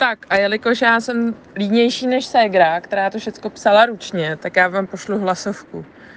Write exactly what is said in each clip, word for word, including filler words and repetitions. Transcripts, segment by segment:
Tak a jelikož já jsem línější než ségra, která to všecko psala ručně, tak já vám pošlu hlasovku.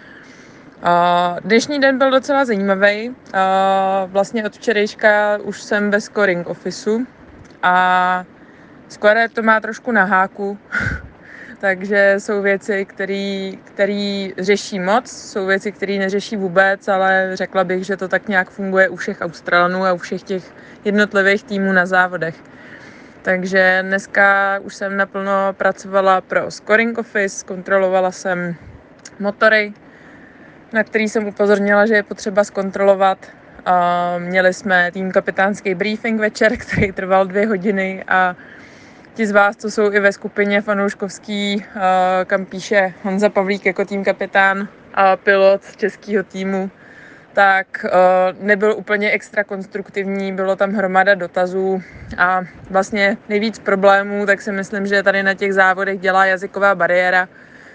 Uh, dnešní den byl docela zajímavý. Uh, vlastně od včerejška už jsem ve scoring officeu a Square to má trošku na háku, takže jsou věci, které řeší moc, jsou věci, které neřeší vůbec, ale řekla bych, že to tak nějak funguje u všech Australanů a u všech těch jednotlivých týmů na závodech. Takže dneska už jsem naplno pracovala pro scoring office, kontrolovala jsem motory, na který jsem upozornila, že je potřeba zkontrolovat. A měli jsme tým kapitánský briefing večer, který trval dvě hodiny a ti z vás, co jsou i ve skupině fanouškovský, kam píše Honza Pavlík jako tým kapitán a pilot z českého týmu, tak nebyl úplně extra konstruktivní, bylo tam hromada dotazů a vlastně nejvíc problémů, tak si myslím, že tady na těch závodech dělá jazyková bariéra,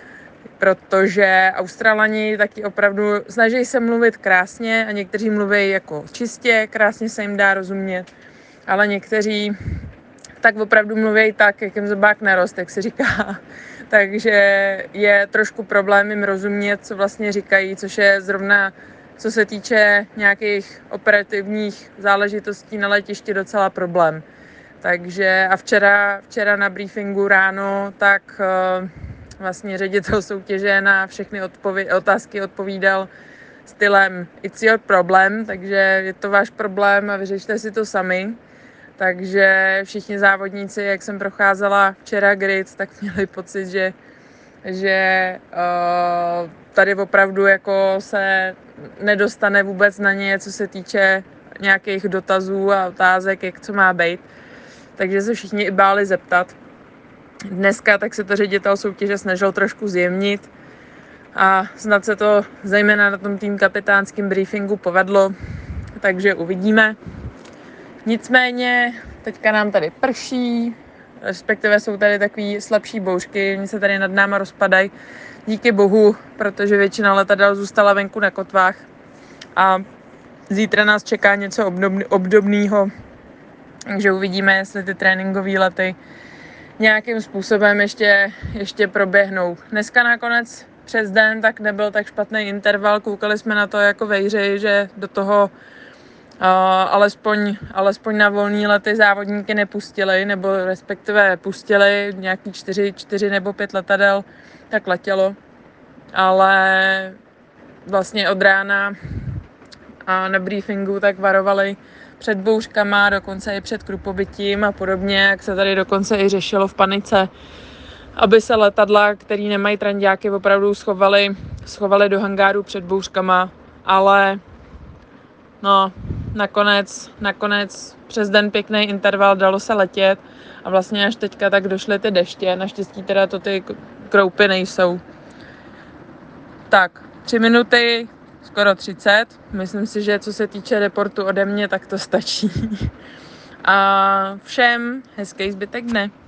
protože Australani taky opravdu snaží se mluvit krásně a někteří mluví jako čistě, krásně se jim dá rozumět, ale někteří tak opravdu mluví tak, jak jim zobák narost, jak se říká. Takže je trošku problém jim rozumět, co vlastně říkají, což je zrovna, co se týče nějakých operativních záležitostí na letišti, docela problém. Takže a včera, včera na briefingu ráno, tak uh, vlastně ředitel soutěže na všechny odpověd, otázky odpovídal stylem it's your problem, takže je to váš problém a vyřešte si to sami. Takže všichni závodníci, jak jsem procházela včera grid, tak měli pocit, že, že uh, tady opravdu jako se nedostane vůbec na ně, co se týče nějakých dotazů a otázek, jak co má být. Takže se všichni i báli zeptat. Dneska tak se to ředitel soutěže snažil trošku zjemnit a snad se to zejména na tom tým kapitánském briefingu povedlo, takže uvidíme. Nicméně teďka nám tady prší, respektive jsou tady takový slabší bouřky, oni se tady nad náma rozpadají, díky bohu, protože většina letadel zůstala venku na kotvách a zítra nás čeká něco obdobný, obdobného, takže uvidíme, jestli ty tréninkové lety nějakým způsobem ještě, ještě proběhnou. Dneska nakonec přes den tak nebyl tak špatný interval, koukali jsme na to jako vejři, že do toho Uh, alespoň, alespoň na volný lety závodníky nepustili, nebo respektive pustili nějaký čtyři, čtyři nebo pět letadel, tak letělo. Ale vlastně od rána a na briefingu tak varovali před bouřkama, dokonce i před krupobytím a podobně, jak se tady dokonce i řešilo v panice, aby se letadla, které nemají tranďáky, opravdu schovaly, schovaly do hangáru před bouřkama, ale no, nakonec, nakonec přes den pěkný interval, dalo se letět a vlastně až teďka tak došly ty deště, naštěstí teda to ty kroupy nejsou. Tak, tři minuty, skoro třicet, myslím si, že co se týče reportu ode mě, tak to stačí. A všem hezký zbytek dne.